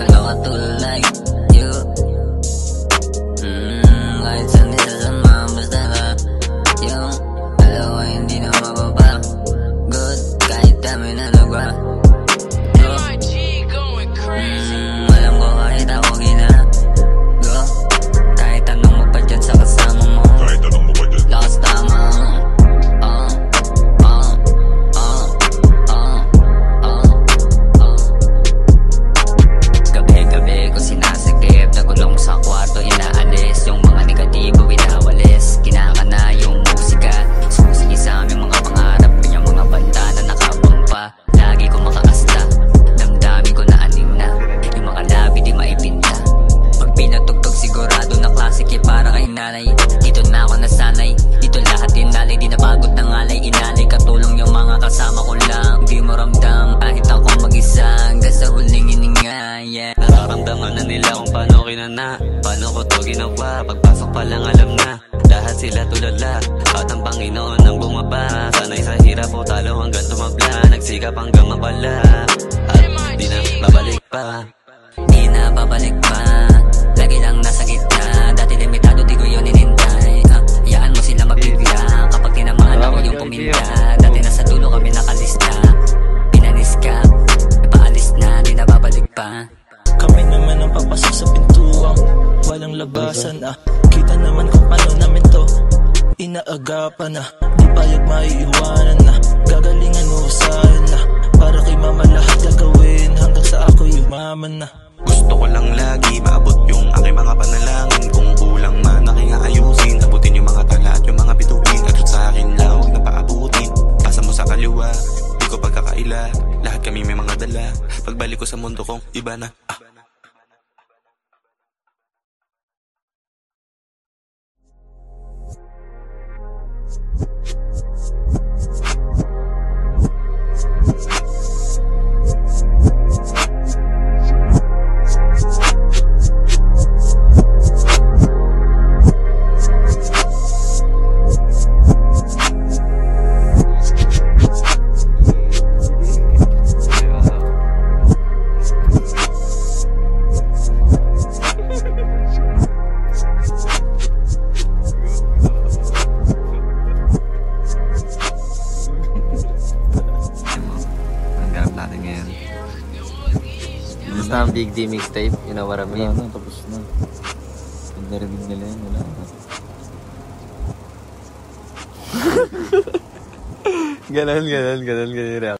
Pero katulad you. Kahit saan nisasama, basta ba yung dalawa hindi na mapapagot. Kahit dami na nagwa. Alam ko kahit ako ginago. Kahit anong mo pa dyan sa kasama mo, lakas tama mo. Gabi-gabi ko sinasagip, nagulong sa kwarto inaalis. Yung mga negatibo inawalis, kinakana yung musika. Sumusigi sa aming mga pangarap, kanyang mga banda na nakabangpa. Lagi ko makaasta, damdamin ko na aning na. Yung mga labi di maipinta. Pag pinatugtog sigurado na klasik para kay nanay. Dito na ako nasanay, dito lahat inalay. Di napagod ng alay, inalay katulong yung mga kasama ko lang. Di mo ramdam kahit ako mag-isa, hanggang sa huling hininga, yeah. Nararamdaman na nila kung paano kinana, paano ko to ginawa. Pagpasok pa lang alam na, lahat sila tulala. At ang Panginoon ang bumaba, sanay sa hirap o talo hanggang tumabla. Nagsikap hanggang mabala, at di na babalik pa. Di na babalik pa, lagi lang nasa gitna. Dati limitado, di ko yun inintay. Hayaan mo sila magbigla, kapag tinamaan ako yung puminta. Dati nasa dulo kami nakalista, pinanis ka, ipaalis na, di na babalik pa. Kami naman ang papasok sa pintuang walang labasan. Kita naman kung paano namin to inaagapan na. Di payag maiiwanan na, gagalingan mo usahan na. Para kay mama lahat gagawin, hanggang sa ako yumaman na. Gusto ko lang lagi maabot yung aking mga panalangin. Kung kulang man aking aayusin, abutin yung mga tala at yung mga bituin. At sa akin lang huwag na paabutin, pasa mo sa kaliwa, di ko pagkakaila. Lahat kami may mga dala, pagbalik ko sa mundo kong iba na. Basta ang Big D mixtape, you know what I mean? Wala na, tapos na. Pag narinig nila yan, wala na. Ganon yung reaction.